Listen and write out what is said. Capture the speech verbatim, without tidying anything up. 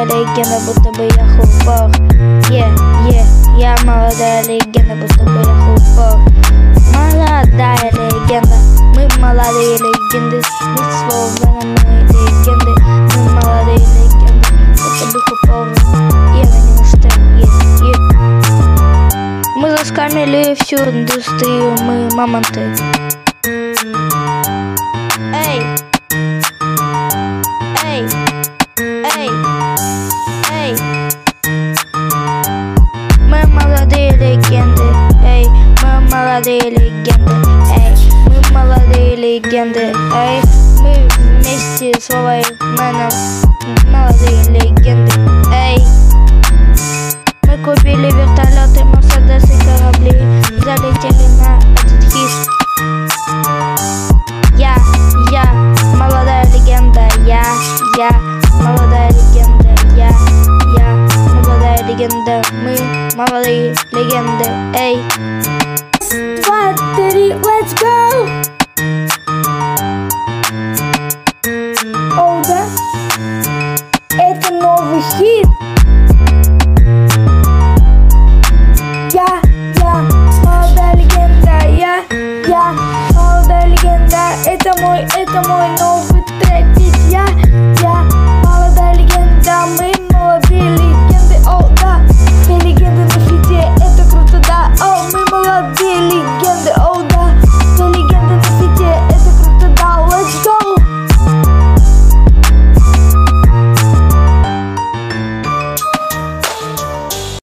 молодая легенда, будто бы я хупор. Е, е, я молодая легенда, будто бы я хупор. Молодая легенда, мы молодые легенды, мы словно мы легенды, мы молодые легенды, будто бы хупор. Я не что е, е. Мы заскамили всю индустрию, мы мамонты. Эй, эй, эй, эй. Мы молодые легенды, эй, мы молодые легенды, эй, мы молодые легенды, эй, мы вместе с Вовой Мэном молодые легенды, эй. Мы купили вертолеты, мерседесы, корабли, залетели на этот хит. Я, я, молодая легенда, я, я, молодая легенда, я, я, молодая легенда, мы молодые легенды, эй. Два, три, let's go! О, да? Это новый хит! Я, я, молодая легенда, я, я, молодая легенда, это мой, это мой новый